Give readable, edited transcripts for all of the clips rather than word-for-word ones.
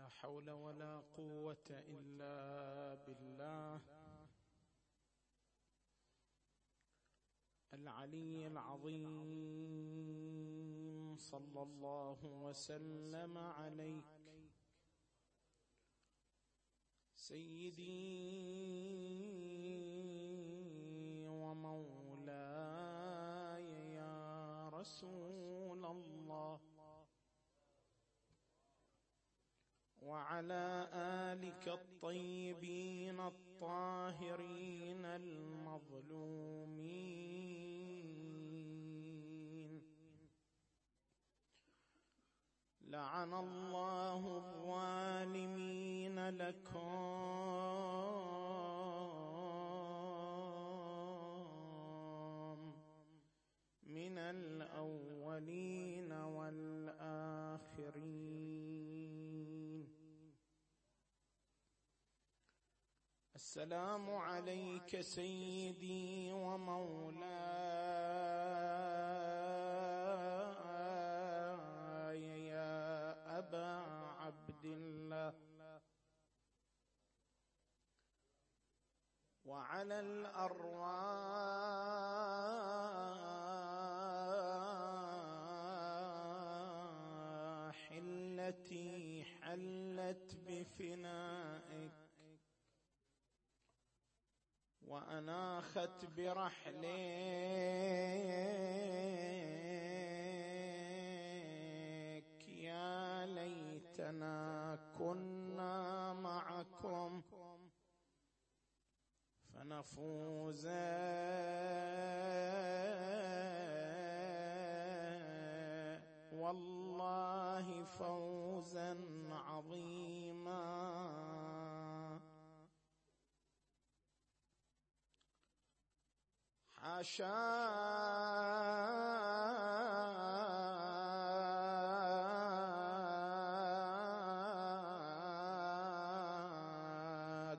لا حول ولا قوة إلا بالله العلي العظيم. صلى الله وسلم عليك سيدي ومولاي يا رسول الله، وعلى آلك الطيبين الطاهرين المظلومين. لعن الله الظالمين لكم من الأولين والآخرين. السلام عليك سيدي ومولاي يا أبا عبد الله، وعلى الأرواح التي حلت بفنائك وأناخت برحلك، يا ليتنا كنا معكم فنفوز والله فوزا عظيما. حاشاك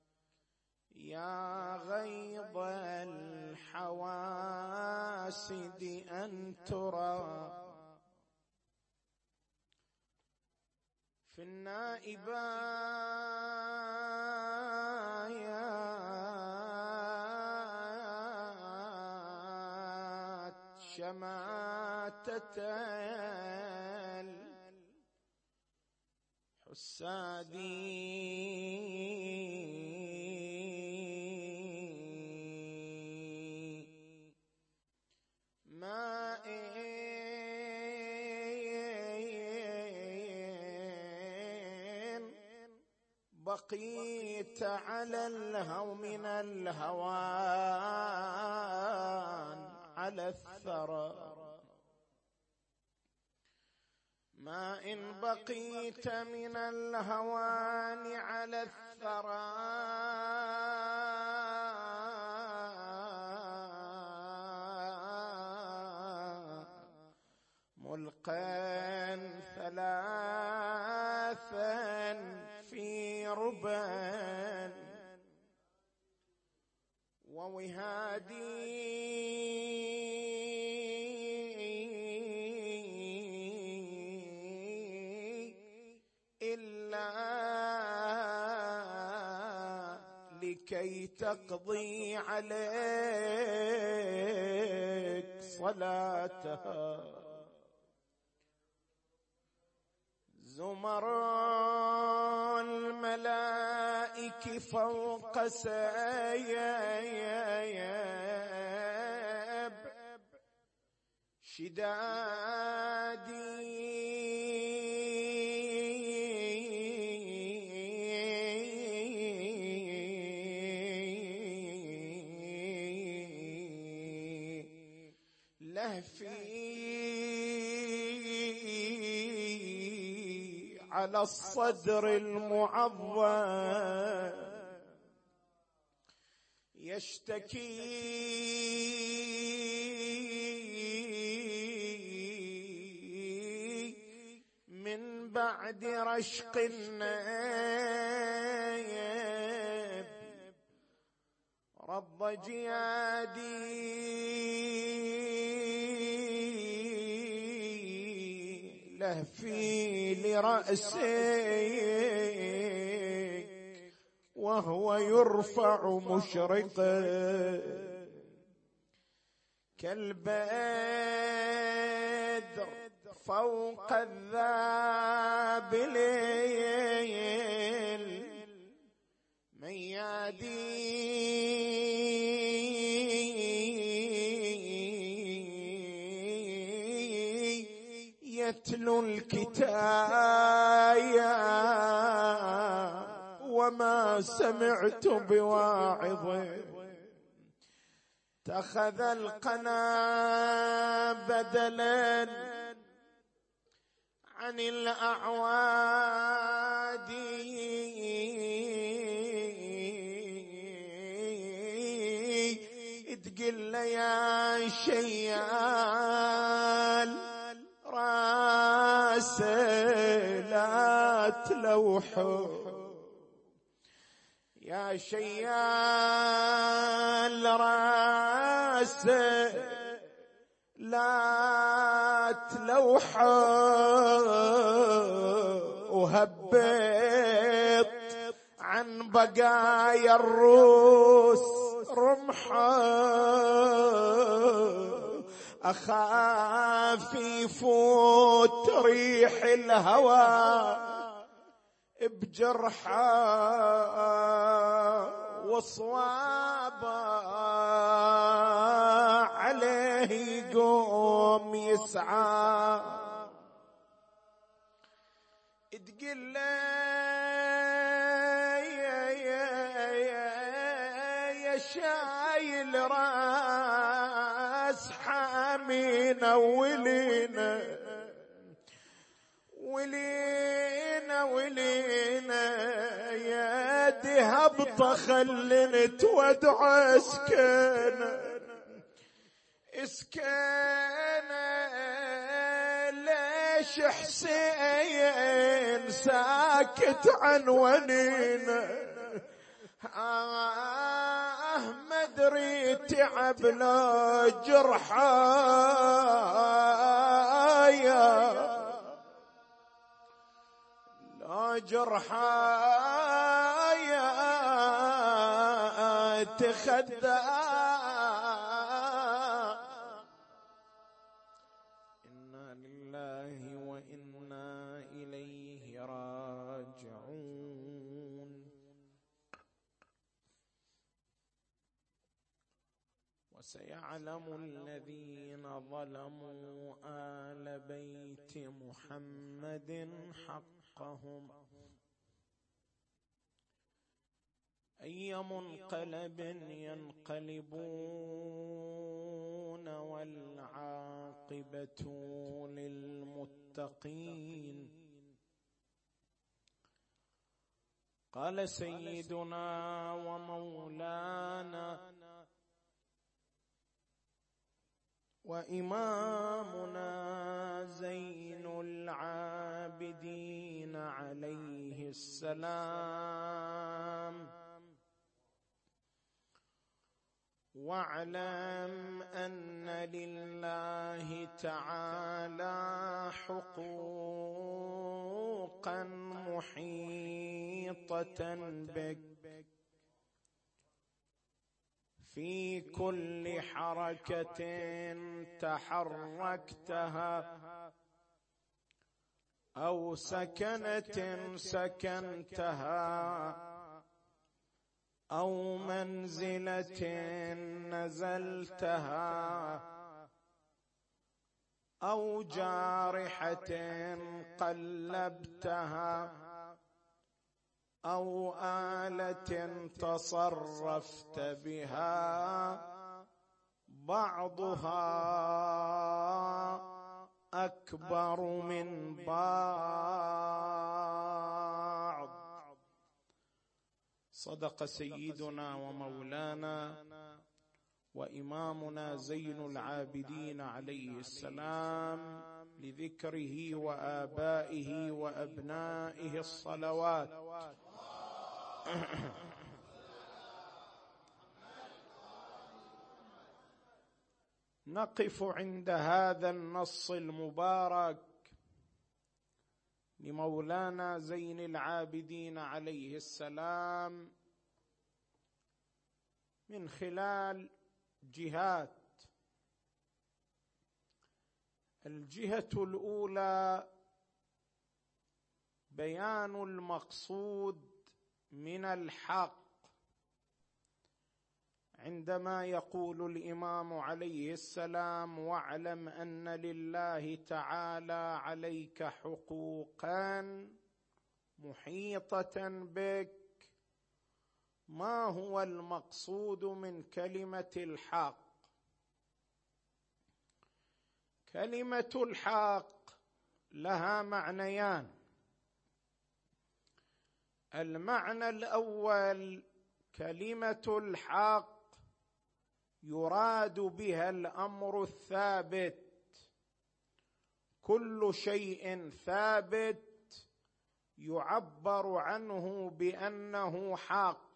يا غيظ الحواسد أن ترى في النائبات شماتة الحساد، ما إن بقيت على الهو من الهوان على الثرى، ما إن بقيت من الهوان على الثرى ملقا ثلاثا في ربا ووهادي إلا لكي تقضي عليك صلاتها. زمر الملائك فوق سياب شدادي لهفي على الصدر المعظم يشتكي من بعد رشق الناب رب جيادي لهفي لرأسي وهو يرفع مشرقا كالبدر فوق الذابلين ميادي يتلو الكتايا وما سمعت بواعظ اتخذ القنا بدلا عن الأعواد تقل يا شيال راس لا تلوحه يا شيال راس لا تلوحه وهبط عن بقايا الروس رمحه أخاف يفوت ريح الهوى بجرحه وصوابه عليه يقوم يسعى تقول يا شايل راس حامينا ولينا يا دهب خلنت ودع اسكن ليش حسين ساكت عن ونينا مدري تعب لا جرحايا لا جرحايا تخدى إنا لله وإنا إليه راجعون وسيعلم الذين ظلموا آل بيت محمد حقهم أي منقلب ينقلبون والعاقبة للمتقين. قال سيدنا ومولانا وإمامنا زين العابدين عليه السلام: واعلم أن لله تعالى حقوقا محيطة بك في كل حركة تحركتها أو سكنة سكنتها أو منزلة نزلتها أو جارحة قلبتها أو آلة تصرفت بها بعضها أكبر من بعض. صدق سيدنا ومولانا وإمامنا زين العابدين عليه السلام، لذكره وآبائه وأبنائه الصلوات. نقف عند هذا النص المبارك لمولانا زين العابدين عليه السلام من خلال جهات. الجهة الأولى بيان المقصود من الحق، عندما يقول الإمام عليه السلام: واعلم أن لله تعالى عليك حقوقا محيطة بك. ما هو المقصود من كلمة الحق؟ كلمة الحق لها معنيان. المعنى الأول: كلمة الحق يراد بها الأمر الثابت، كل شيء ثابت يعبر عنه بأنه حق.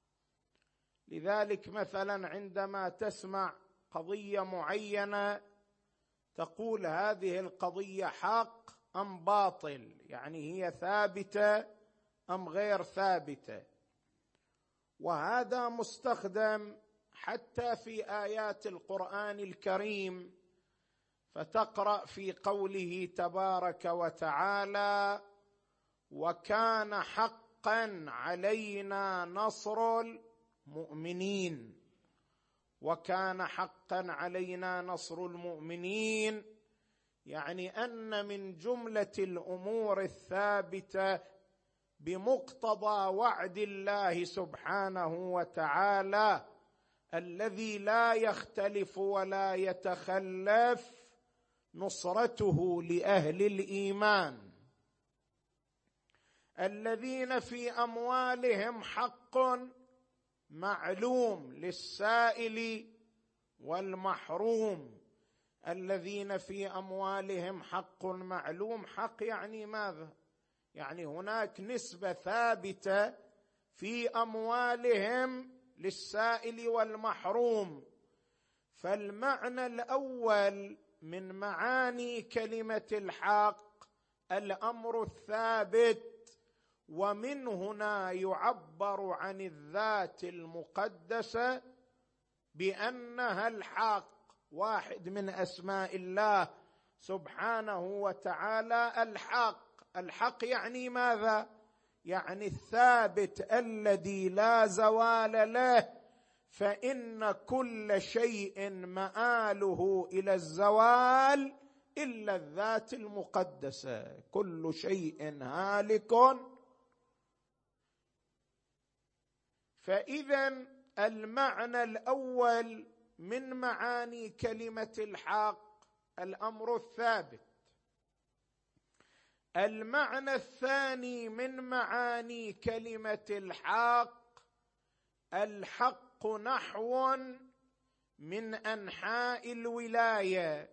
لذلك مثلا عندما تسمع قضية معينة تقول: هذه القضية حق أم باطل، يعني هي ثابتة أم غير ثابتة. وهذا مستخدم حتى في آيات القرآن الكريم، فتقرأ في قوله تبارك وتعالى: وكان حقا علينا نصر المؤمنين. وكان حقا علينا نصر المؤمنين يعني أن من جملة الأمور الثابتة بمقتضى وعد الله سبحانه وتعالى الذي لا يختلف ولا يتخلف نصرته لأهل الإيمان الذين في أموالهم حق معلوم للسائل والمحروم. الذين في أموالهم حق معلوم، حق يعني ماذا؟ يعني هناك نسبة ثابتة في أموالهم للسائل والمحروم. فالمعنى الأول من معاني كلمة الحق الأمر الثابت، ومن هنا يعبر عن الذات المقدسة بأنها الحق. واحد من أسماء الله سبحانه وتعالى الحق. الحق يعني ماذا؟ يعني الثابت الذي لا زوال له، فإن كل شيء مآله إلى الزوال إلا الذات المقدسة. كل شيء هالك. فإذا المعنى الأول من معاني كلمة الحق الأمر الثابت. المعنى الثاني من معاني كلمة الحق الحق نحو من أنحاء الولاية،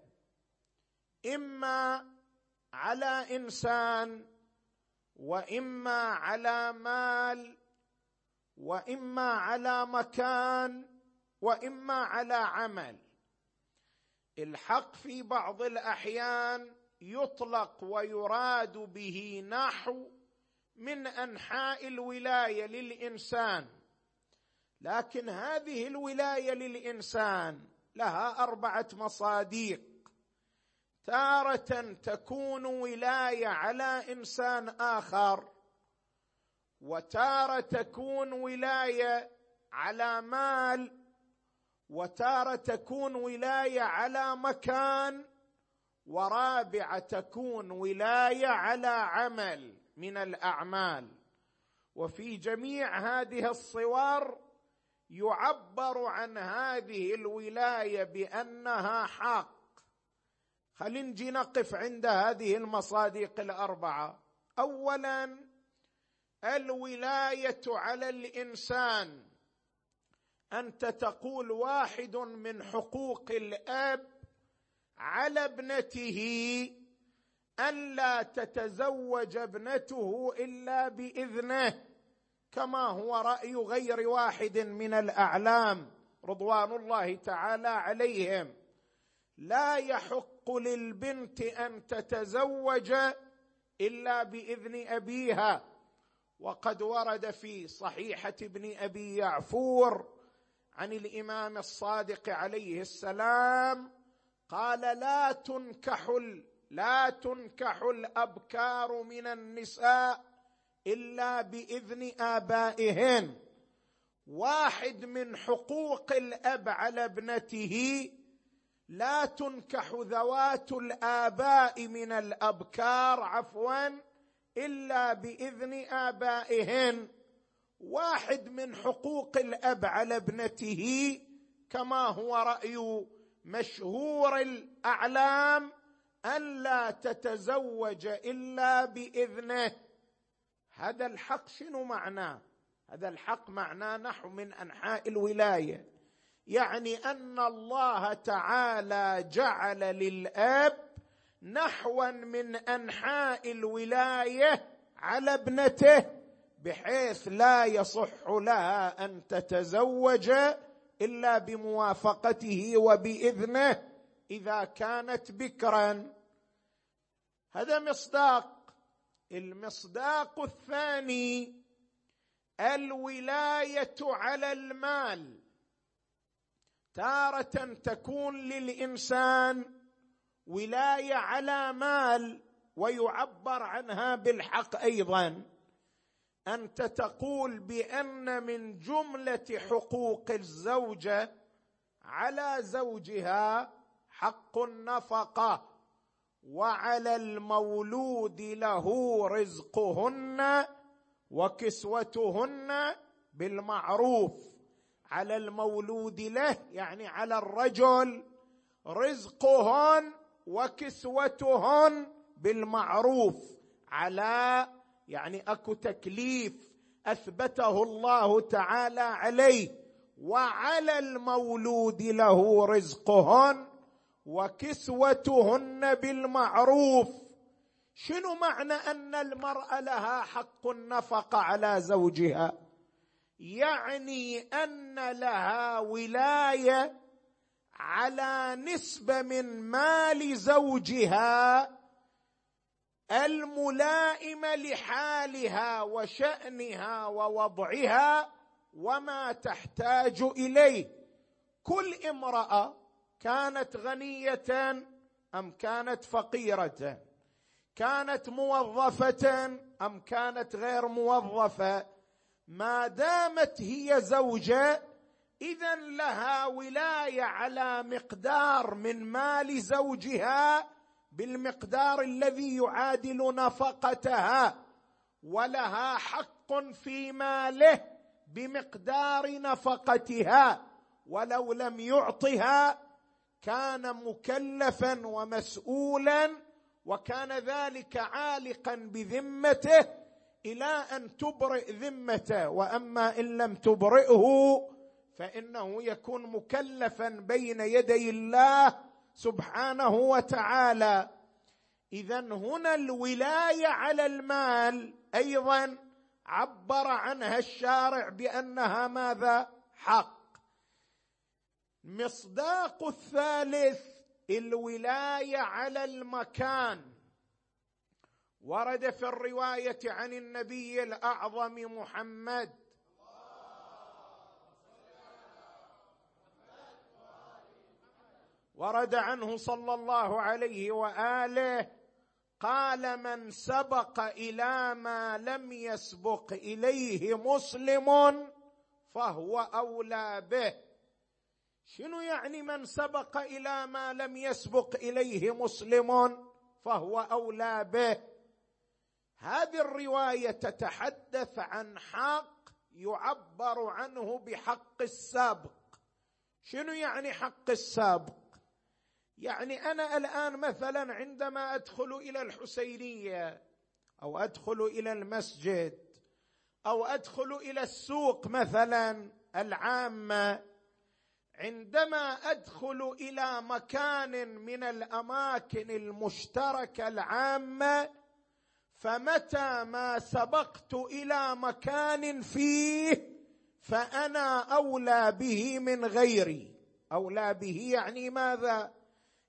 إما على إنسان، وإما على مال، وإما على مكان، وإما على عمل. الحق في بعض الأحيان يطلق ويراد به نحو من أنحاء الولاية للإنسان، لكن هذه الولاية للإنسان لها 4 مصادق. تارة تكون ولاية على إنسان آخر، وتارة تكون ولاية على مال، وتارة تكون ولاية على مكان، ورابعة تكون ولاية على عمل من الأعمال. وفي جميع هذه الصور يعبر عن هذه الولاية بأنها حق. خلينا نجي نقف عند هذه المصادق 4. أولا، الولاية على الإنسان. أنت تقول واحد من حقوق الأب على ابنته ألا تتزوج ابنته إلا بإذنه، كما هو رأي غير واحد من الأعلام رضوان الله تعالى عليهم. لا يحق للبنت أن تتزوج إلا بإذن أبيها. وقد ورد في صحيحة ابن أبي يعفور عن الإمام الصادق عليه السلام قال: لا تنكح الأبكار من النساء إلا بإذن آبائهن. واحد من حقوق الأب على ابنته: لا تنكح ذوات الآباء من الأبكار إلا بإذن آبائهن. واحد من حقوق الأب على ابنته كما هو رأي مشهور الأعلام أن لا تتزوج إلا بإذنه. هذا الحق شنو معناه؟ هذا الحق معناه نحو من أنحاء الولاية، يعني أن الله تعالى جعل للأب نحوا من أنحاء الولاية على ابنته، بحيث لا يصح لها أن تتزوج إلا بموافقته وبإذنه إذا كانت بكرا. هذا مصداق. المصداق الثاني: الولاية على المال. تارة تكون للإنسان ولاية على مال ويعبر عنها بالحق أيضا. أنت تقول بأن من جملة حقوق الزوجة على زوجها حق النفقة، وعلى المولود له رزقهن وكسوتهن بالمعروف. على المولود له يعني على الرجل رزقهن وكسوتهن بالمعروف. على يعني اكو تكليف اثبته الله تعالى عليه. وعلى المولود له رزقهن وكسوتهن بالمعروف. شنو معنى أن المرأة لها حق النفقة على زوجها؟ يعني أن لها ولاية على نسبة من مال زوجها الملائمة لحالها وشأنها ووضعها وما تحتاج إليه. كل امرأة كانت غنية أم كانت فقيرة، كانت موظفة أم كانت غير موظفة، ما دامت هي زوجة إذن لها ولاية على مقدار من مال زوجها بالمقدار الذي يعادل نفقتها، ولها حق في ماله بمقدار نفقتها، ولو لم يعطها كان مكلفا ومسؤولا، وكان ذلك عالقا بذمته إلى أن تبرئ ذمته. وأما إن لم تبرئه فإنه يكون مكلفا بين يدي الله سبحانه وتعالى. إذن هنا الولاية على المال أيضا عبر عنها الشارع بأنها ماذا؟ حق. مصداق الثالث: الولاية على المكان. ورد في الرواية عن النبي الأعظم محمد ورد عنه صلى الله عليه وآله قال: من سبق إلى ما لم يسبق إليه مسلم فهو أولى به. شنو يعني من سبق إلى ما لم يسبق إليه مسلم فهو أولى به؟ هذه الرواية تتحدث عن حق يعبر عنه بحق السابق. شنو يعني حق السابق؟ يعني أنا الآن مثلا عندما أدخل إلى الحسينية أو أدخل إلى المسجد أو أدخل إلى السوق مثلا العامة، عندما أدخل إلى مكان من الأماكن المشتركة العامة، فمتى ما سبقت إلى مكان فيه فأنا أولى به من غيري. أولى به يعني ماذا؟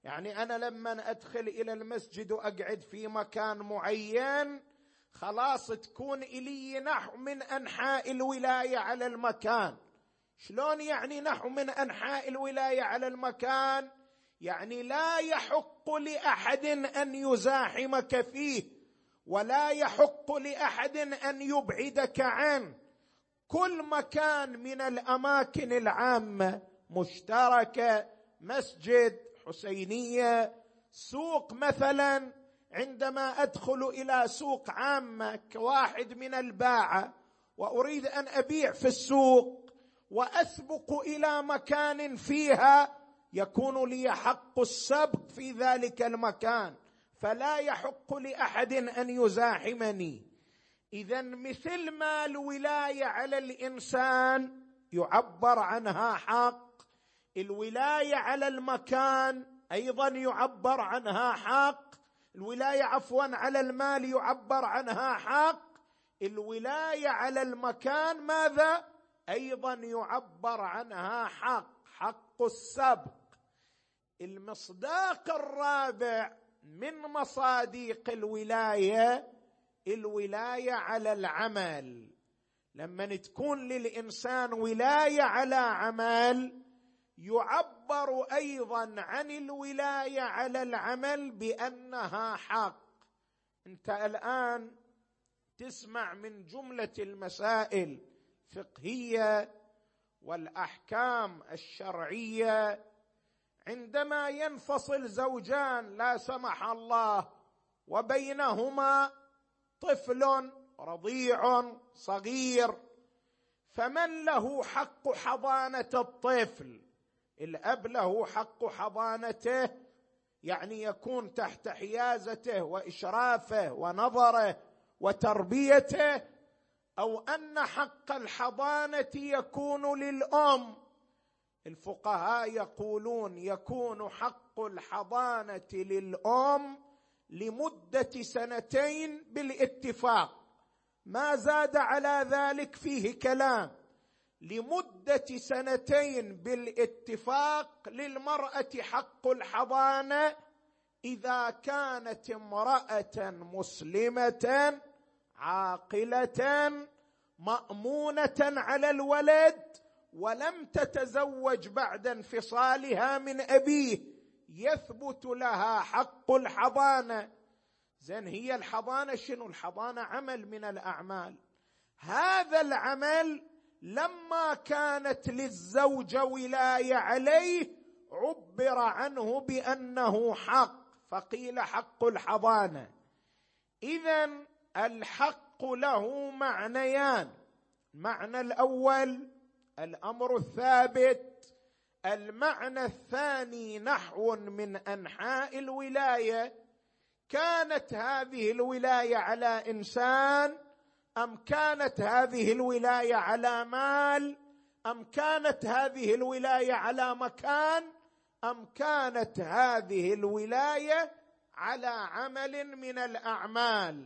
يعني أنا لما أدخل إلى المسجد وأقعد في مكان معين خلاص تكون إلي نحو من أنحاء الولاية على المكان. شلون يعني نحو من أنحاء الولاية على المكان؟ يعني لا يحق لأحد أن يزاحمك فيه، ولا يحق لأحد أن يبعدك عنه. كل مكان من الأماكن العامة مشتركة، مسجد، حسينية، سوق مثلا، عندما أدخل إلى سوق عامة كواحد من الباعة وأريد أن أبيع في السوق وأسبق إلى مكان فيها، يكون لي حق السبق في ذلك المكان، فلا يحق لأحد أن يزاحمني. إذن مثل ما الولاية على الإنسان يعبر عنها حق، الولاية على المكان أيضا يعبر عنها حق، الولاية على المال يعبر عنها حق، الولاية على المكان ماذا؟ أيضا يعبر عنها حق السبق. المصداق الرابع من مصادق الولاية على العمل. لما تكون للإنسان ولاية على عمل يعبر أيضا عن الولاية على العمل بأنها حق. أنت الآن تسمع من جملة المسائل الفقهية والأحكام الشرعية عندما ينفصل زوجان لا سمح الله وبينهما طفل رضيع صغير، فمن له حق حضانة الطفل؟ الأب له حق حضانته، يعني يكون تحت حيازته وإشرافه ونظره وتربيته، أو أن حق الحضانة يكون للأم؟ الفقهاء يقولون يكون حق الحضانة للأم لمدة 2 بالاتفاق، ما زاد على ذلك فيه كلام. لمدة 2 بالاتفاق للمرأة حق الحضانة إذا كانت امرأة مسلمة عاقلة مأمونة على الولد ولم تتزوج بعد انفصالها من أبيه، يثبت لها حق الحضانة. زين، هي الحضانة شنو؟ الحضانة عمل من الأعمال. هذا العمل لما كانت للزوجة ولاية عليه عبر عنه بأنه حق، فقيل حق الحضانة. إذن الحق له معنيان: المعنى الأول الأمر الثابت، المعنى الثاني نحو من أنحاء الولاية. كانت هذه الولاية على إنسان، أم كانت هذه الولاية على مال، أم كانت هذه الولاية على مكان، أم كانت هذه الولاية على عمل من الأعمال.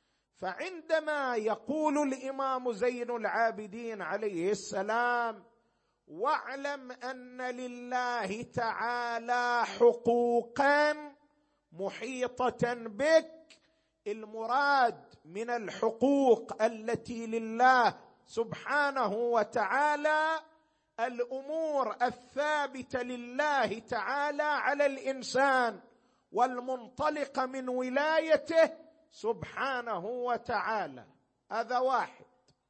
فعندما يقول الإمام زين العابدين عليه السلام: واعلم أن لله تعالى حقوقا محيطة بك، المراد من الحقوق التي لله سبحانه وتعالى الأمور الثابتة لله تعالى على الإنسان والمنطلقة من ولايته سبحانه وتعالى. هذا واحد.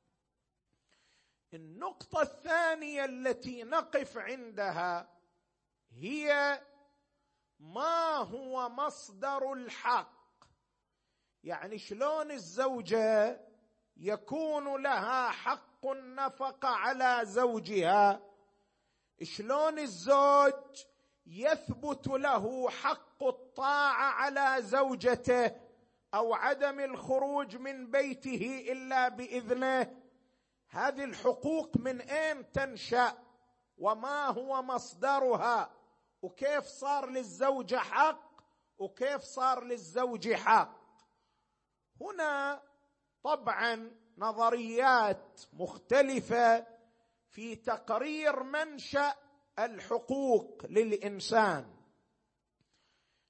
النقطة الثانية التي نقف عندها هي ما هو مصدر الحق. يعني شلون الزوجة يكون لها حق النفقة على زوجها؟ شلون الزوج يثبت له حق الطاعة على زوجته أو عدم الخروج من بيته إلا بإذنه؟ هذه الحقوق من أين تنشأ؟ وما هو مصدرها؟ وكيف صار للزوجة حق وكيف صار للزوج حق؟ هنا طبعا نظريات مختلفة في تقرير منشأ الحقوق للإنسان.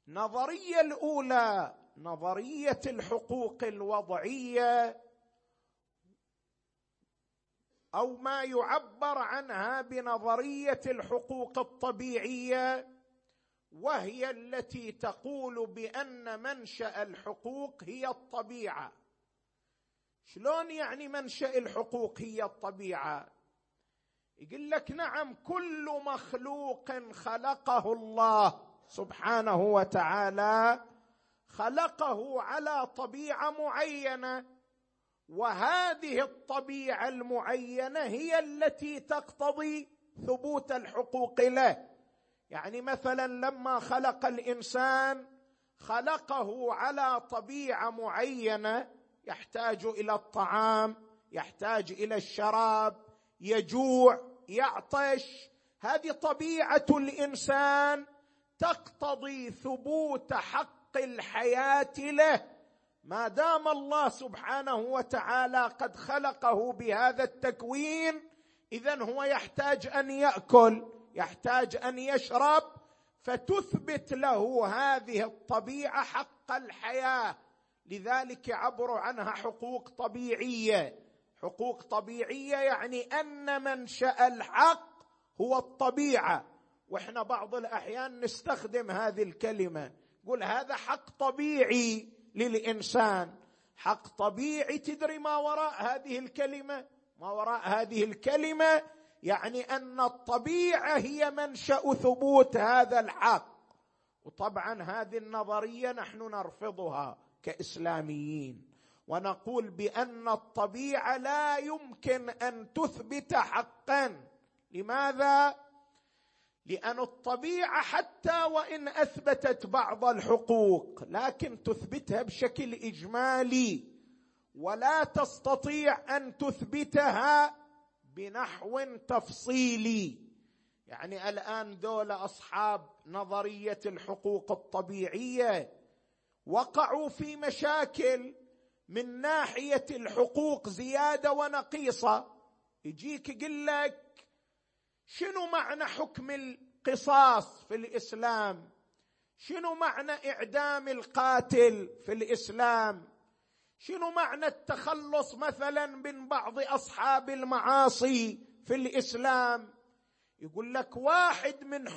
النظرية الأولى نظرية الحقوق الوضعية، أو ما يعبر عنها بنظرية الحقوق الطبيعية، وهي التي تقول بأن منشأ الحقوق هي الطبيعة. شلون يعني منشأ الحقوق هي الطبيعة؟ يقول لك نعم، كل مخلوق خلقه الله سبحانه وتعالى خلقه على طبيعة معينة، وهذه الطبيعة المعينة هي التي تقتضي ثبوت الحقوق له. يعني مثلا لما خلق الإنسان خلقه على طبيعة معينة، يحتاج إلى الطعام، يحتاج إلى الشراب، يجوع، يعطش. هذه طبيعة الإنسان تقتضي ثبوت حق الحياة له. ما دام الله سبحانه وتعالى قد خلقه بهذا التكوين، إذن هو يحتاج أن يأكل، يحتاج أن يشرب، فتثبت له هذه الطبيعة حق الحياة. لذلك عبروا عنها حقوق طبيعية. حقوق طبيعية يعني أن منشأ الحق هو الطبيعة. وإحنا بعض الأحيان نستخدم هذه الكلمة، نقول هذا حق طبيعي للإنسان. حق طبيعي، تدري ما وراء هذه الكلمة؟ ما وراء هذه الكلمة يعني أن الطبيعة هي منشأ ثبوت هذا الحق. وطبعا هذه النظرية نحن نرفضها كإسلاميين، ونقول بأن الطبيعة لا يمكن أن تثبت حقا. لماذا؟ لأن الطبيعة حتى وإن أثبتت بعض الحقوق لكن تثبتها بشكل إجمالي، ولا تستطيع أن تثبتها بنحو تفصيلي. يعني الآن دول أصحاب نظرية الحقوق الطبيعية وقعوا في مشاكل من ناحية الحقوق زيادة ونقيصة. يجيك يقول لك شنو معنى حكم القصاص في الإسلام؟ شنو معنى إعدام القاتل في الإسلام؟ شنو معنى التخلص مثلا من بعض أصحاب المعاصي في الإسلام؟ يقول لك واحد من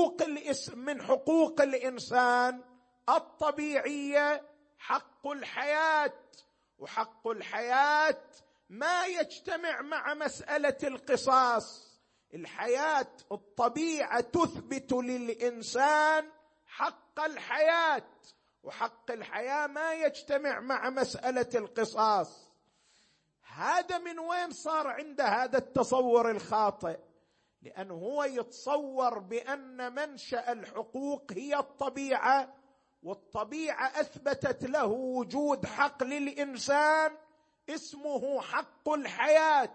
حقوق الإنسان الطبيعية حق الحياة، وحق الحياة ما يجتمع مع مسألة القصاص. الحياة الطبيعة تثبت للإنسان حق الحياة، وحق الحياة ما يجتمع مع مسألة القصاص. هذا من وين صار عنده هذا التصور الخاطئ؟ لأنه هو يتصور بأن منشأ الحقوق هي الطبيعة، والطبيعة أثبتت له وجود حق للإنسان اسمه حق الحياة،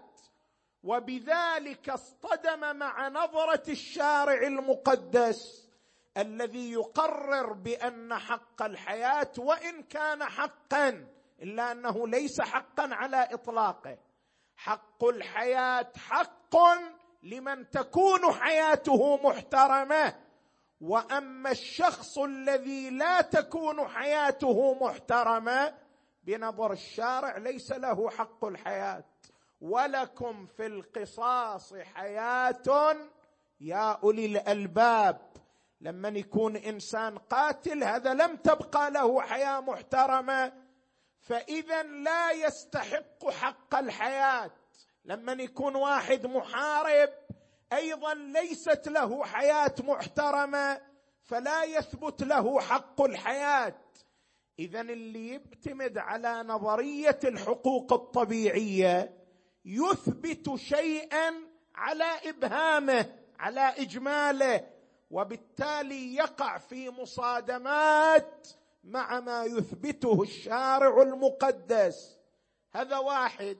وبذلك اصطدم مع نظرة الشارع المقدس الذي يقرر بأن حق الحياة وإن كان حقا إلا أنه ليس حقا على إطلاقه. حق الحياة حق لمن تكون حياته محترمة، وأما الشخص الذي لا تكون حياته محترمة بنظر الشارع ليس له حق الحياة. ولكم في القصاص حياة يا أولي الألباب. لما يكون إنسان قاتل هذا لم تبقى له حياة محترمة، فإذا لا يستحق حق الحياة. لما يكون واحد محارب أيضا ليست له حياة محترمة، فلا يثبت له حق الحياة. إذن اللي يعتمد على نظرية الحقوق الطبيعية يثبت شيئا على إبهامه، على إجماله، وبالتالي يقع في مصادمات مع ما يثبته الشارع المقدس. هذا واحد.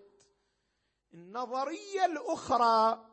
النظرية الأخرى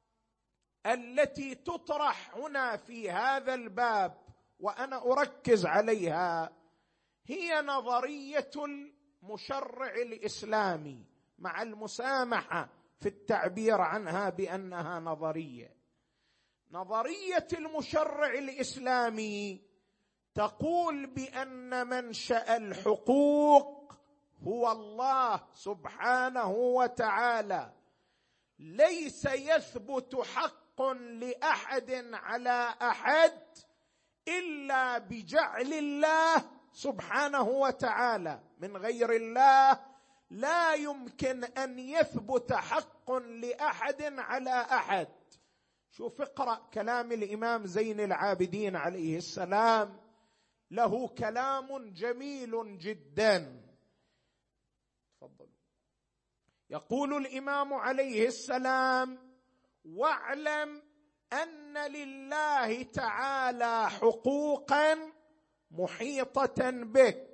التي تطرح هنا في هذا الباب وأنا أركز عليها هي نظرية المشرع الإسلامي، مع المسامحة في التعبير عنها بأنها نظرية. نظرية المشرع الإسلامي تقول بأن منشأ الحقوق هو الله سبحانه وتعالى، ليس يثبت حق لأحد على أحد إلا بجعل الله سبحانه وتعالى. من غير الله لا يمكن أن يثبت حق لأحد على أحد. شوف اقرأ كلام الإمام زين العابدين عليه السلام، له كلام جميل جدا. تفضل. يقول الإمام عليه السلام: واعلم أن لله تعالى حقوقا محيطة بك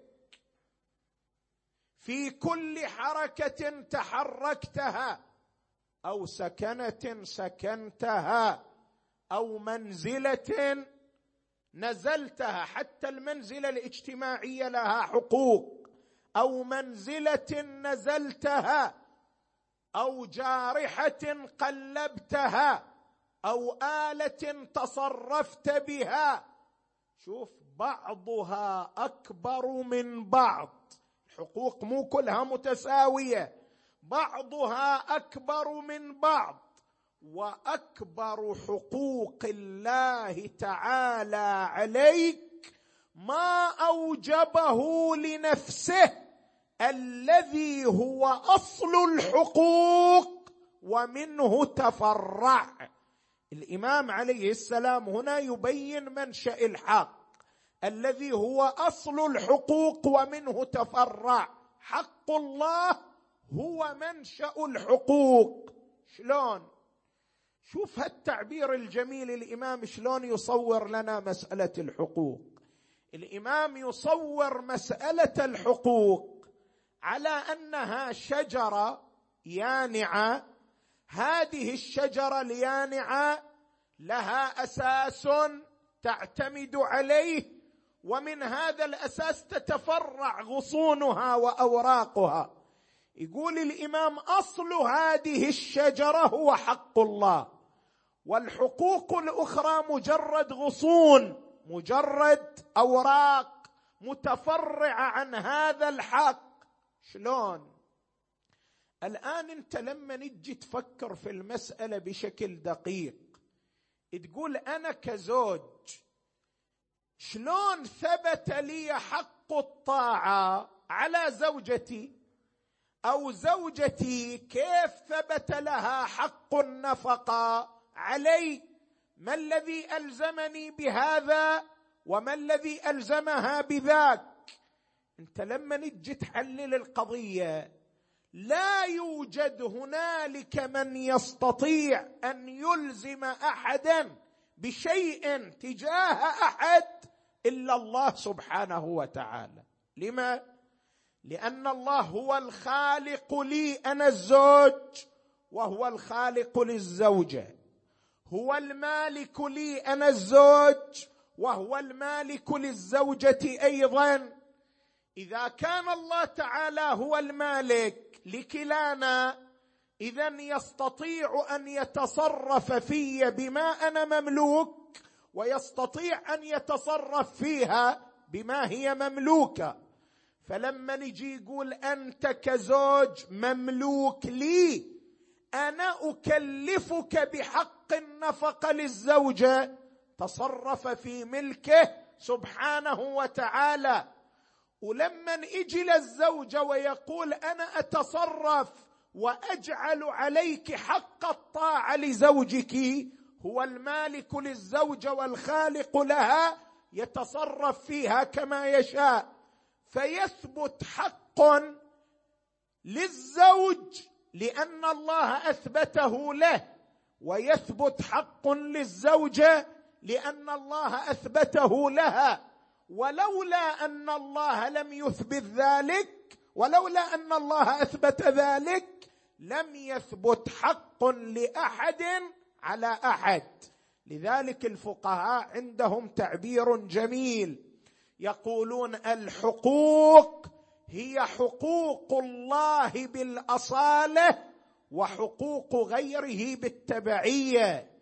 في كل حركة تحركتها أو سكنة سكنتها أو منزلة نزلتها، حتى المنزلة الاجتماعية لها حقوق، أو منزلة نزلتها، أو جارحة قلبتها، أو آلة تصرفت بها. شوف، بعضها أكبر من بعض، الحقوق مو كلها متساوية، بعضها أكبر من بعض. وأكبر حقوق الله تعالى عليك ما أوجبه لنفسه الذي هو أصل الحقوق ومنه تفرع. الإمام عليه السلام هنا يبين منشأ الحق الذي هو أصل الحقوق ومنه تفرع. حق الله هو منشأ الحقوق. شلون؟ شوف هالتعبير الجميل الإمام شلون يصور لنا مسألة الحقوق. الإمام يصور مسألة الحقوق على أنها شجرة يانعة. هذه الشجرة اليانعة لها أساس تعتمد عليه، ومن هذا الأساس تتفرع غصونها وأوراقها. يقول الإمام: أصل هذه الشجرة هو حق الله، والحقوق الأخرى مجرد غصون، مجرد أوراق متفرعة عن هذا الحق. شلون؟ الآن أنت لما نجي تفكر في المسألة بشكل دقيق، تقول أنا كزوج شلون ثبت لي حق الطاعة على زوجتي؟ أو زوجتي كيف ثبت لها حق النفقة علي؟ ما الذي ألزمني بهذا وما الذي ألزمها بذاك؟ أنت لما نجي تحلل القضية لا يوجد هنالك من يستطيع أن يلزم أحدا بشيء تجاه أحد إلا الله سبحانه وتعالى. لما؟ لأن الله هو الخالق لي أنا الزوج، وهو الخالق للزوجة، هو المالك لي أنا الزوج، وهو المالك للزوجة أيضا. إذا كان الله تعالى هو المالك لكلانا، إذن يستطيع أن يتصرف في بما أنا مملوك، ويستطيع أن يتصرف فيها بما هي مملوكة. فلما نجي يقول أنت كزوج مملوك لي، أنا أكلفك بحق النفقة للزوجة، تصرف في ملكه سبحانه وتعالى. ولما يجي للزوجة ويقول أنا أتصرف وأجعل عليك حق الطاعة لزوجك، هو المالك للزوجة والخالق لها، يتصرف فيها كما يشاء. فيثبت حق للزوج لأن الله أثبته له، ويثبت حق للزوجة لأن الله أثبته لها. ولولا أن الله لم يثبت ذلك، ولولا أن الله أثبت ذلك، لم يثبت حق لأحد على أحد. لذلك الفقهاء عندهم تعبير جميل، يقولون الحقوق هي حقوق الله بالأصالة وحقوق غيره بالتبعية.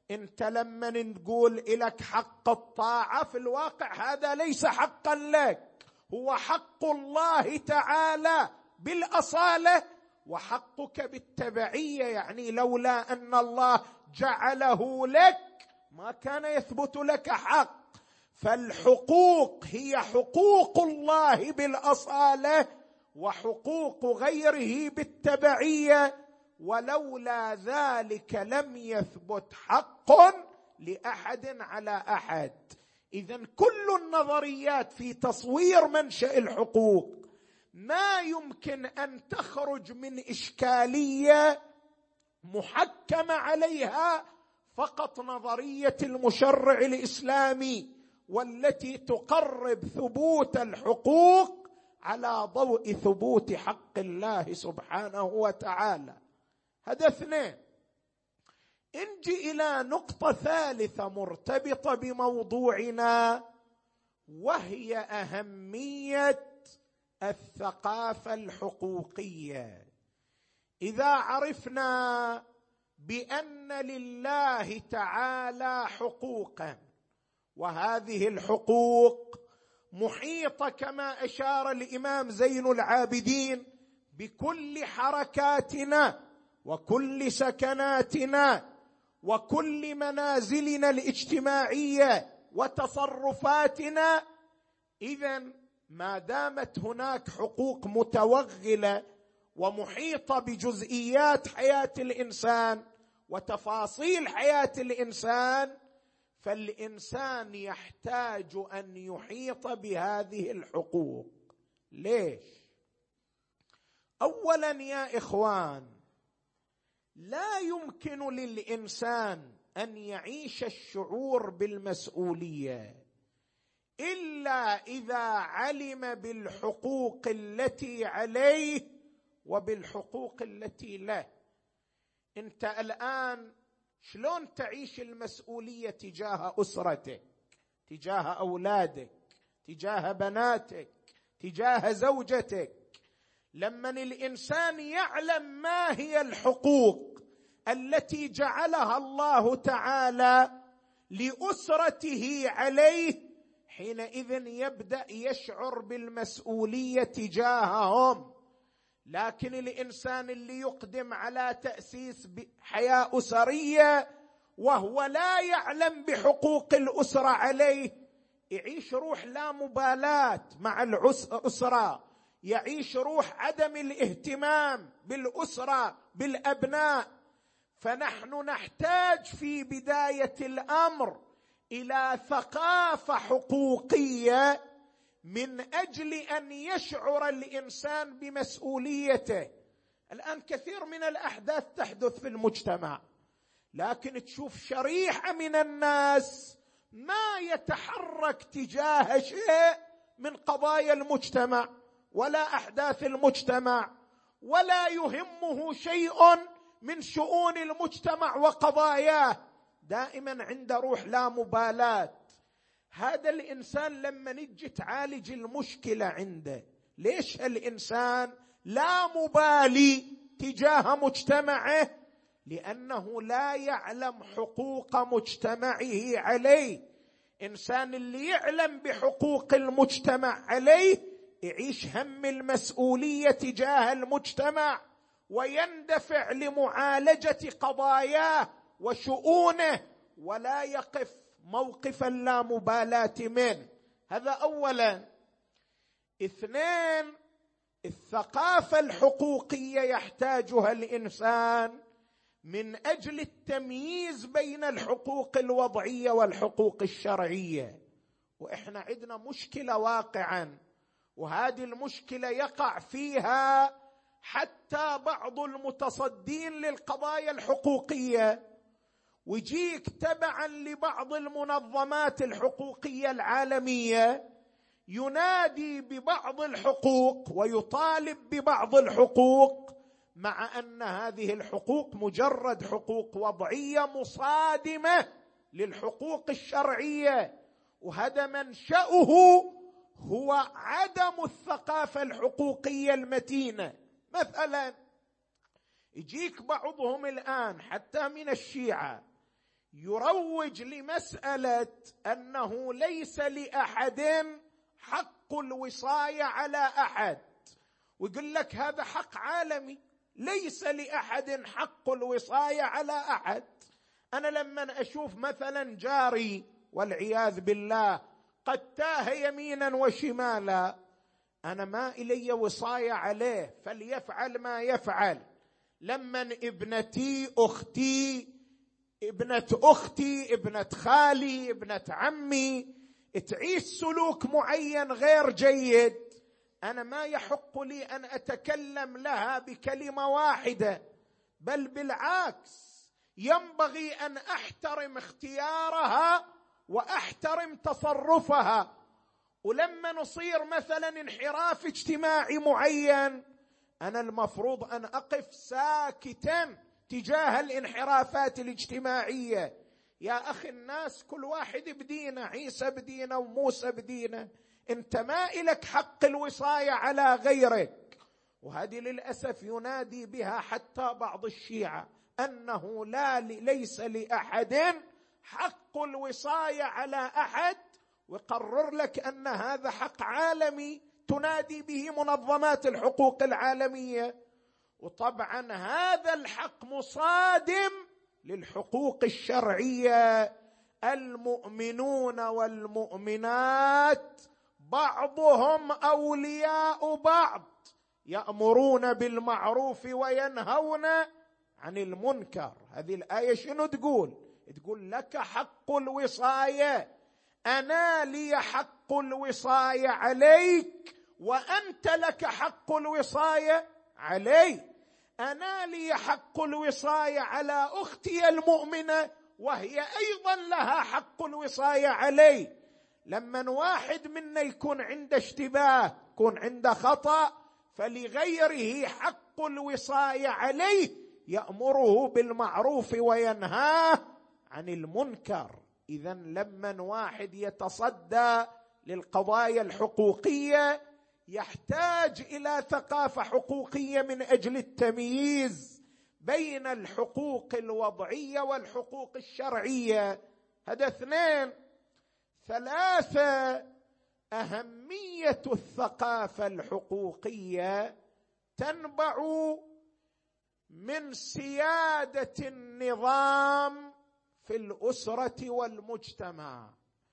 انت لما نقول لك حق الطاعة في الواقع هذا ليس حقا لك، هو حق الله تعالى بالأصالة وحقك بالتبعية، يعني لولا أن الله جعله لك ما كان يثبت لك حق. فالحقوق هي حقوق الله بالأصالة وحقوق غيره بالتبعية، ولولا ذلك لم يثبت حق لأحد على أحد. إذن كل النظريات في تصوير منشأ الحقوق ما يمكن أن تخرج من إشكالية محكمة عليها فقط نظرية المشرع الإسلامي، والتي تقرب ثبوت الحقوق على ضوء ثبوت حق الله سبحانه وتعالى. هذا اثنين. نجي إلى نقطة ثالثة مرتبطة بموضوعنا، وهي أهمية الثقافة الحقوقية. إذا عرفنا بأن لله تعالى حقوقا، وهذه الحقوق محيطة كما أشار الإمام زين العابدين بكل حركاتنا وكل سكناتنا وكل منازلنا الاجتماعية وتصرفاتنا، إذن ما دامت هناك حقوق متوغلة ومحيطة بجزئيات حياة الإنسان وتفاصيل حياة الإنسان، فالإنسان يحتاج أن يحيط بهذه الحقوق. ليش؟ أولا يا إخوان، لا يمكن للإنسان أن يعيش الشعور بالمسؤولية إلا إذا علم بالحقوق التي عليه وبالحقوق التي له. أنت الآن شلون تعيش المسؤولية تجاه أسرتك، تجاه أولادك، تجاه بناتك، تجاه زوجتك؟ لما الإنسان يعلم ما هي الحقوق التي جعلها الله تعالى لأسرته عليه، حينئذ يبدأ يشعر بالمسؤولية تجاههم. لكن الإنسان اللي يقدم على تأسيس حياة أسرية وهو لا يعلم بحقوق الأسرة عليه، يعيش روح لا مبالاة مع الأسرة، يعيش روح عدم الاهتمام بالأسرة بالأبناء. فنحن نحتاج في بداية الأمر إلى ثقافة حقوقية من أجل أن يشعر الإنسان بمسؤوليته. الآن كثير من الأحداث تحدث في المجتمع، لكن تشوف شريحة من الناس ما يتحرك تجاه شيء من قضايا المجتمع ولا أحداث المجتمع، ولا يهمه شيء من شؤون المجتمع وقضاياه، دائما عنده روح لا مبالاة. هذا الإنسان لما نجي تعالج المشكلة عنده، ليش الإنسان لا مبالي تجاه مجتمعه؟ لأنه لا يعلم حقوق مجتمعه عليه. إنسان اللي يعلم بحقوق المجتمع عليه يعيش هم المسؤولية تجاه المجتمع ويندفع لمعالجة قضاياه وشؤونه، ولا يقف موقف لا مبالاة منه. هذا أولا. اثنين، الثقافة الحقوقية يحتاجها الإنسان من أجل التمييز بين الحقوق الوضعية والحقوق الشرعية. وإحنا عندنا مشكلة واقعا، وهذه المشكلة يقع فيها حتى بعض المتصدين للقضايا الحقوقية، ويجيك تبعا لبعض المنظمات الحقوقية العالمية ينادي ببعض الحقوق ويطالب ببعض الحقوق، مع أن هذه الحقوق مجرد حقوق وضعية مصادمة للحقوق الشرعية. وهذا منشأه هو عدم الثقافة الحقوقية المتينة. مثلا يجيك بعضهم الآن حتى من الشيعة يروج لمسألة أنه ليس لأحد حق الوصاية على أحد، ويقول لك هذا حق عالمي، ليس لأحد حق الوصاية على أحد. أنا لما أشوف مثلا جاري والعياذ بالله قد تاه يمينا وشمالا، أنا ما إلي وصاية عليه، فليفعل ما يفعل. لما ابنتي، أختي، ابنة أختي، ابنة خالي، ابنة عمي تعيش سلوك معين غير جيد، أنا ما يحق لي أن أتكلم لها بكلمة واحدة، بل بالعكس ينبغي أن أحترم اختيارها وأحترم تصرفها. ولما نصير مثلا انحراف اجتماعي معين، أنا المفروض أن أقف ساكتا تجاه الانحرافات الاجتماعية. يا أخي الناس كل واحد بدينه، عيسى بدينه وموسى بدينه، أنت ما إلك حق الوصاية على غيرك. وهذه للأسف ينادي بها حتى بعض الشيعة أنه ليس لأحد حق الوصاية على أحد، وقرر لك أن هذا حق عالمي تنادي به منظمات الحقوق العالمية. وطبعا هذا الحق مصادم للحقوق الشرعية. المؤمنون والمؤمنات بعضهم أولياء بعض، يأمرون بالمعروف وينهون عن المنكر. هذه الآية شنو تقول؟ تقول لك حق الوصاية، أنا لي حق الوصاية عليك وأنت لك حق الوصاية علي. أنا لي حق الوصاية على أختي المؤمنة وهي أيضا لها حق الوصاية علي. لما واحد منا يكون عنده اشتباه، يكون عنده خطأ، فلغيره حق الوصاية عليه، يأمره بالمعروف وينهاه عن المنكر. إذن لما واحد يتصدى للقضايا الحقوقية يحتاج إلى ثقافة حقوقية من أجل التمييز بين الحقوق الوضعية والحقوق الشرعية. هذا 2. 3، أهمية الثقافة الحقوقية تنبع من سيادة النظام في الأسرة والمجتمع.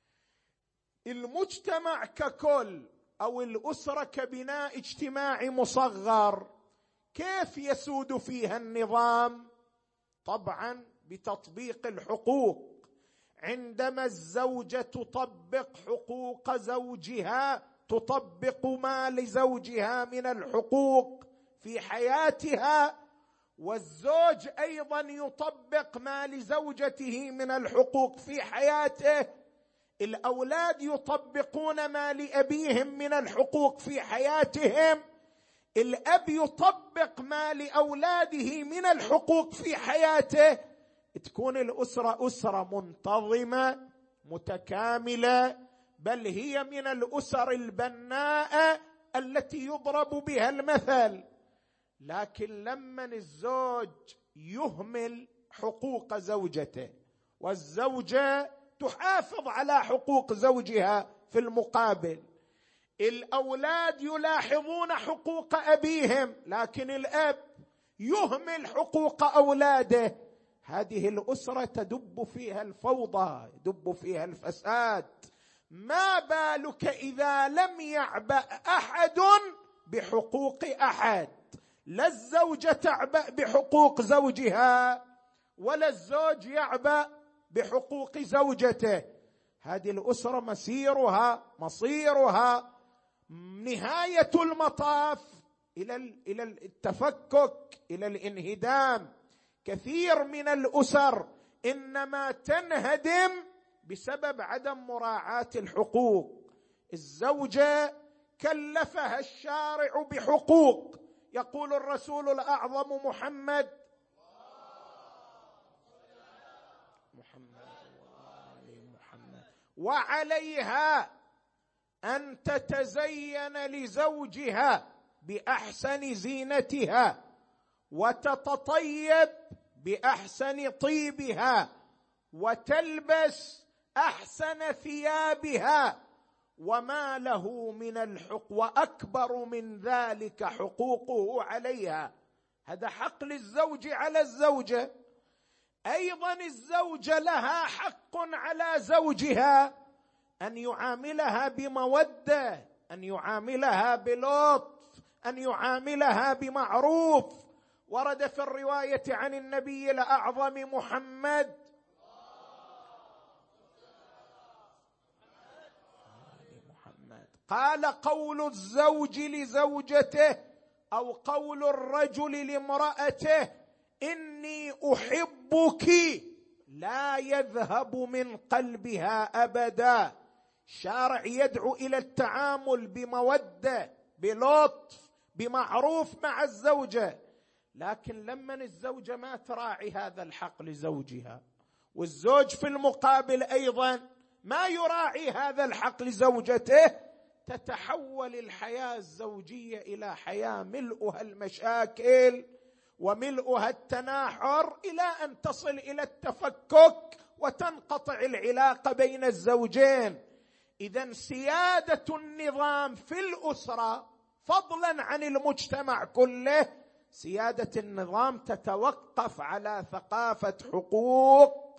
المجتمع ككل أو الأسرة كبناء اجتماعي مصغر، كيف يسود فيها النظام؟ طبعا بتطبيق الحقوق. عندما الزوجة تطبق حقوق زوجها، تطبق ما لزوجها من الحقوق في حياتها، والزوج أيضا يطبق ما لزوجته من الحقوق في حياته، الأولاد يطبقون ما لأبيهم من الحقوق في حياتهم، الأب يطبق ما لأولاده من الحقوق في حياته. تكون الأسرة أسرة منتظمة متكاملة، بل هي من الأسر البناءة التي يضرب بها المثل. لكن لما الزوج يهمل حقوق زوجته، والزوجة تحافظ على حقوق زوجها في المقابل، الأولاد يلاحظون حقوق أبيهم لكن الأب يهمل حقوق أولاده، هذه الأسرة تدب فيها الفوضى، يدب فيها الفساد. ما بالك إذا لم يعبأ أحد بحقوق أحد؟ لا الزوجة تعبأ بحقوق زوجها ولا الزوج يعبأ بحقوق زوجته. هذه الأسرة مصيرها نهاية المطاف إلى التفكك، إلى الانهدام. كثير من الأسر إنما تنهدم بسبب عدم مراعاة الحقوق. الزوجة كلفها الشارع بحقوق، يقول الرسول الأعظم محمد وعليها أن تتزين لزوجها بأحسن زينتها وتتطيب بأحسن طيبها وتلبس احسن ثيابها، وما له من الحق، واكبر من ذلك حقوقه عليها. هذا حق للزوج على الزوجه. ايضا الزوجه لها حق على زوجها ان يعاملها بموده، ان يعاملها بلطف، ان يعاملها بمعروف. ورد في الروايه عن النبي الاعظم محمد قال: قول الزوج لزوجته او قول الرجل لامرأته إني أحبك لا يذهب من قلبها أبدا. الشارع يدعو إلى التعامل بمودة، بلطف، بمعروف مع الزوجة. لكن لما الزوجة ما تراعي هذا الحق لزوجها، والزوج في المقابل أيضا ما يراعي هذا الحق لزوجته، تتحول الحياة الزوجية إلى حياة ملؤها المشاكل وملؤها التناحر، إلى أن تصل إلى التفكك وتنقطع العلاقة بين الزوجين. إذن سيادة النظام في الأسرة فضلا عن المجتمع كله، سيادة النظام تتوقف على ثقافة حقوق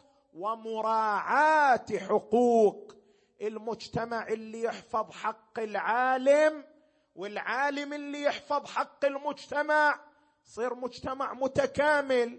ومراعاة حقوق. المجتمع اللي يحفظ حق العالم والعالم اللي يحفظ حق المجتمع صير مجتمع متكامل.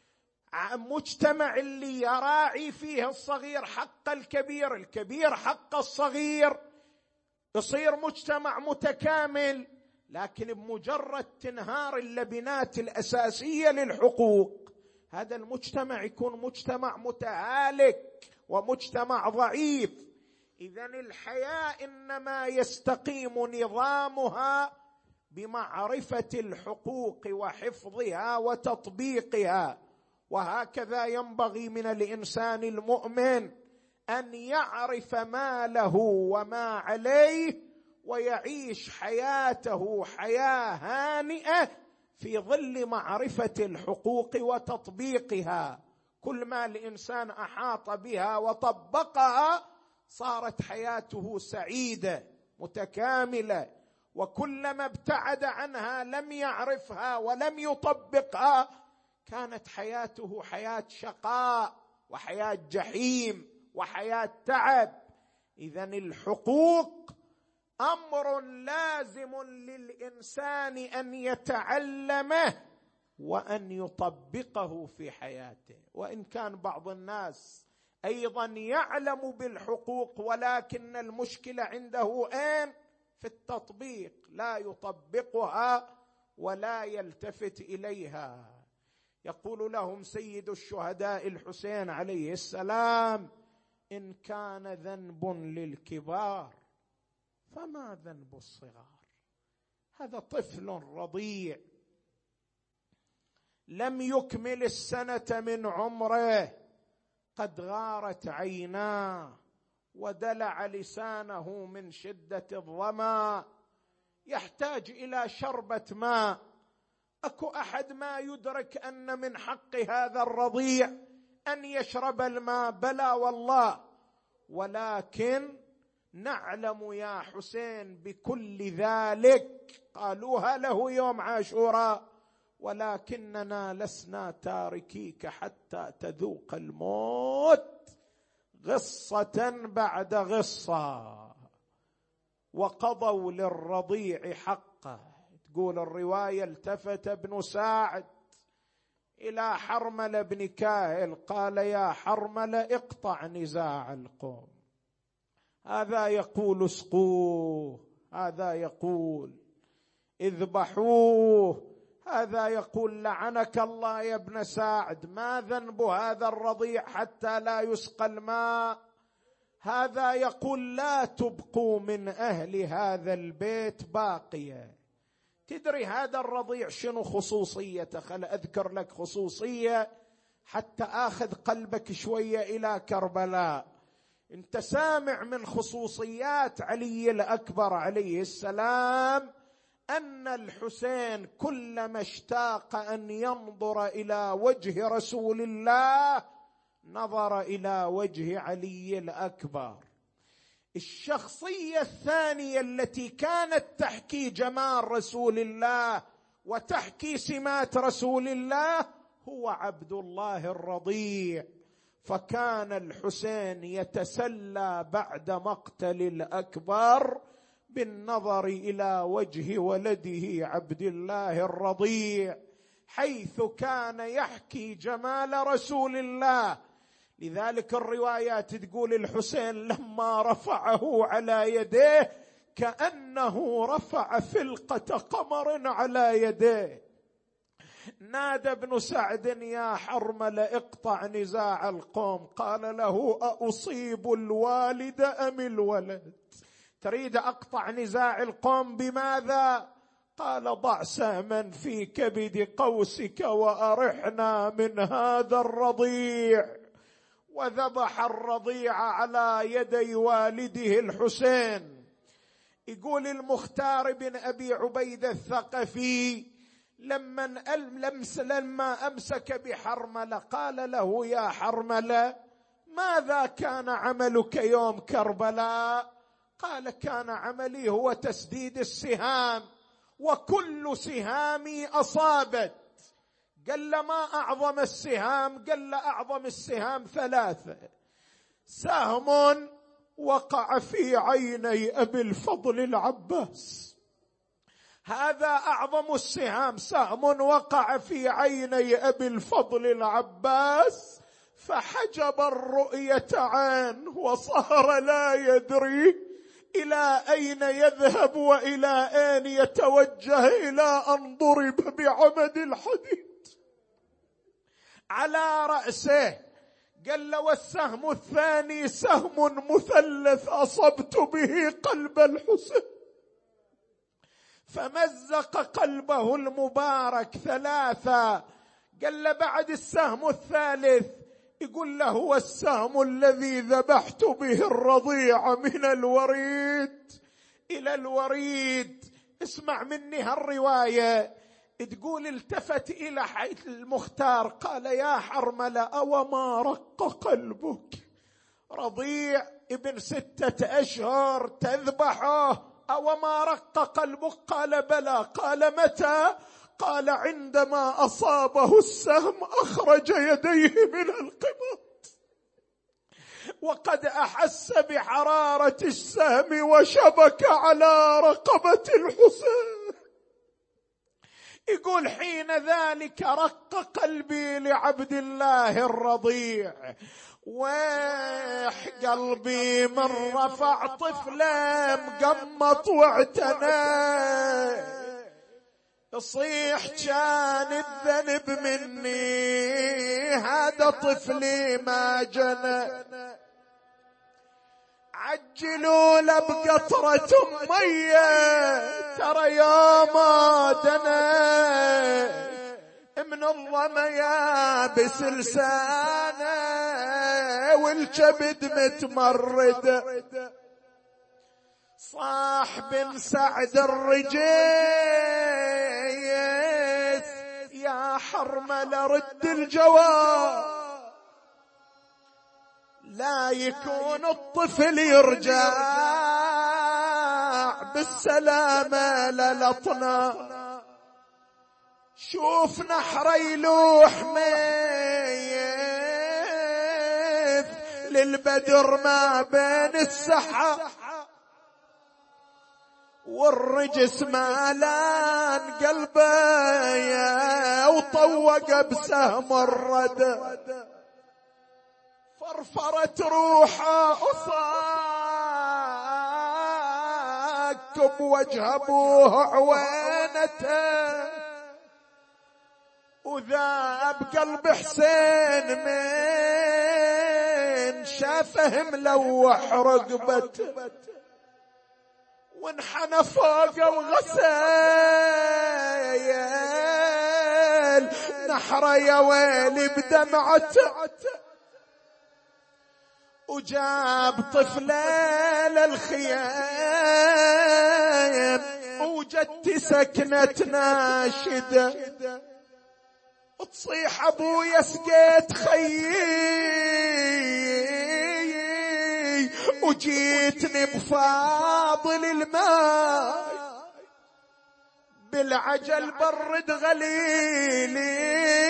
مجتمع اللي يراعي فيه الصغير حق الكبير، الكبير حق الصغير، يصير مجتمع متكامل. لكن بمجرد تنهار اللبنات الأساسية للحقوق، هذا المجتمع يكون مجتمع متهالك ومجتمع ضعيف. إذن الحياة إنما يستقيم نظامها بمعرفة الحقوق وحفظها وتطبيقها. وهكذا ينبغي من الإنسان المؤمن أن يعرف ما له وما عليه، ويعيش حياته حياة هانئة في ظل معرفة الحقوق وتطبيقها. كل ما الإنسان أحاط بها وطبقها صارت حياته سعيدة متكاملة، وكلما ابتعد عنها لم يعرفها ولم يطبقها كانت حياته حياة شقاء وحياة جحيم وحياة تعب. إذن الحقوق أمر لازم للإنسان أن يتعلمه وأن يطبقه في حياته. وإن كان بعض الناس أيضا يعلم بالحقوق، ولكن المشكلة عنده أين؟ في التطبيق، لا يطبقها ولا يلتفت إليها. يقول لهم سيد الشهداء الحسين عليه السلام: إن كان ذنب للكبار فما ذنب الصغار؟ هذا طفل رضيع لم يكمل السنة من عمره، قد غارت عيناه ودلع لسانه من شدة الظما، يحتاج إلى شربة ماء. أكو أحد ما يدرك أن من حق هذا الرضيع أن يشرب الماء؟ بلى والله. ولكن نعلم يا حسين بكل ذلك، قالوها له يوم عاشوراء: ولكننا لسنا تاركيك حتى تذوق الموت غصة بعد غصة. وقضوا للرضيع حقه. تقول الرواية: التفت ابن ساعد إلى حرملة بن كاهل قال: يا حرملة اقطع نزاع القوم. هذا يقول اسقوه، هذا يقول اذبحوه، هذا يقول لعنك الله يا ابن ساعد، ما ذنب هذا الرضيع حتى لا يسقى الماء؟ هذا يقول لا تبقوا من أهل هذا البيت باقية. تدري هذا الرضيع شنو خصوصيته؟ خل أذكر لك خصوصية حتى آخذ قلبك شوية إلى كربلاء. انت سامع من خصوصيات علي الأكبر عليه السلام أن الحسين كلما اشتاق أن ينظر إلى وجه رسول الله نظر إلى وجه علي الأكبر. الشخصية الثانية التي كانت تحكي جمال رسول الله وتحكي سمات رسول الله هو عبد الله الرضيع. فكان الحسين يتسلى بعد مقتل الأكبر بالنظر إلى وجه ولده عبد الله الرضيع، حيث كان يحكي جمال رسول الله. لذلك الروايات تقول الحسين لما رفعه على يديه كأنه رفع فلقة قمر على يديه. نادى ابن سعد يا حرملة اقطع نزاع القوم. قال له أصيب الوالد أم الولد؟ تريد أقطع نزاع القوم بماذا؟ قال ضع سهما في كبد قوسك وأرحنا من هذا الرضيع. وذبح الرضيع على يدي والده الحسين. يقول المختار بن أبي عبيدة الثقفي لما أمسك بحرملة قال له يا حرملة ماذا كان عملك يوم كربلاء؟ قال كان عملي هو تسديد السهام وكل سهامي أصابت. قال ما أعظم السهام؟ قال أعظم السهام 3. سهم وقع في عيني أبي الفضل العباس، هذا أعظم السهام، سهم وقع في عيني أبي الفضل العباس فحجب الرؤية عنه وصار لا يدري إلى أين يذهب وإلى أين يتوجه، إلى أن ضرب بعمد الحديد على رأسه. قال والسهم الثاني سهم مثلث أصبت به قلب الحسين فمزق قلبه المبارك 3. قال بعد السهم الثالث يقول له هو السهم الذي ذبحت به الرضيع من الوريد إلى الوريد. اسمع مني هالرواية. تقول التفت إلى حيث المختار قال يا حرملة أوما رق قلبك؟ رضيع ابن 6 أشهر تذبحه، أوما رق قلبك؟ قال بلى. قال متى؟ قال عندما أصابه السهم أخرج يديه من القبض وقد أحس بحرارة السهم وشبك على رقبة الحسين. يقول حين ذلك رق قلبي لعبد الله الرضيع. ويح قلبي من رفع طفلا مقمط واعتنى، يصيح كان الذنب مني هذا طفلي ما جنى. عجلوا له بقطرة مية ترى يا ما دنا، من الظما يابس لسانه والكبد متمرد. صاح بن سعد الرجيس يا حرملة رد الجواب، لا يكون الطفل يرجع بالسلامة للطنا. شوف نحر يلوح ميت للبدر ما بين السحة، والرجس مالان قلبه وطوق بسهم الردى. فرفرت روحه أصاك بوجه أبوه عوينته، وذاب قلب حسين من شافه ملوح رقبته، وانحنى فوقه وغسل نحره يا ويلي بدمعته، وجاب طفله للخيام وجدت سكنة ناشدة صيح ابويا سقيت خيي وجيتني بفاضل الماء، بالعجل برد غليلي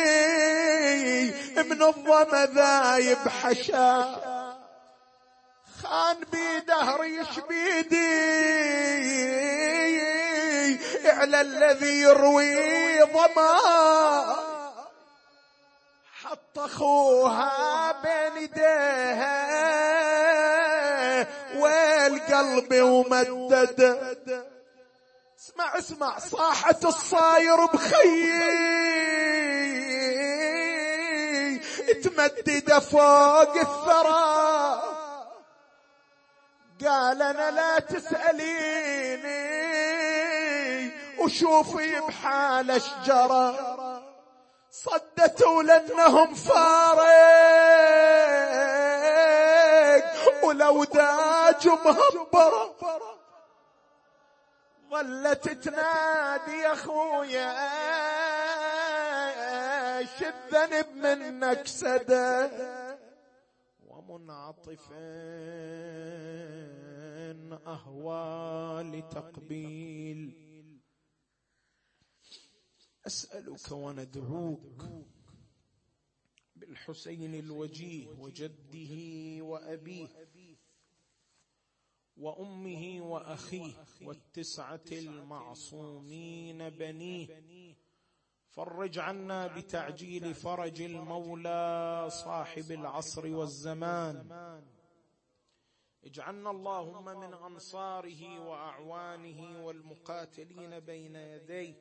من الظما ذايب حشا، خان بيده ريش بيدي على الذي يروي ظما، حط اخوها بين يديها والقلب ومدد. اسمع صاحت الصاير بخيي تمدد فوق الثرى، قال انا لا تسأليني وشوفي بحال اشجرة، صدتوا لانهم فارق ولو داج مهبرة، ظلت تنادي يا خويا الذنب منك سدى، ومنعطف أهوى لتقبيل. أسألك وندعوك بالحسين الوجيه وجده وأبيه وأمه وأخيه والتسعة المعصومين بنيه، فرج عنا بتعجيل فرج المولى صاحب العصر والزمان، اجعلنا اللهم من أنصاره وأعوانه والمقاتلين بين يديه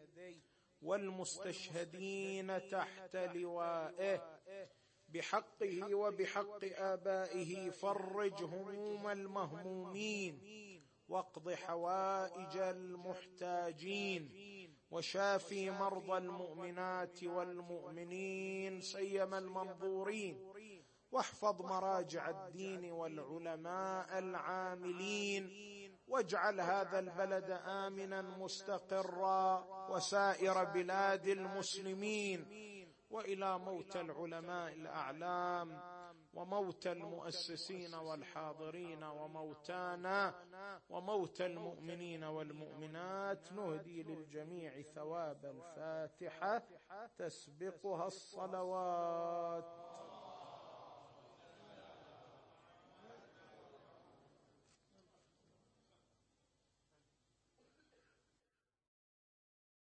والمستشهدين تحت لوائه، بحقه وبحق آبائه فرج هموم المهمومين واقض حوائج المحتاجين، وشافي مرضى المؤمنات والمؤمنين سيما المنظورين، واحفظ مراجع الدين والعلماء العاملين، واجعل هذا البلد آمنا مستقرا وسائر بلاد المسلمين، وإلى موت العلماء الأعلام وموت المؤسسين والحاضرين وموتانا وموت المؤمنين والمؤمنات، نهدي للجميع ثواب الفاتحة تسبقها الصلوات.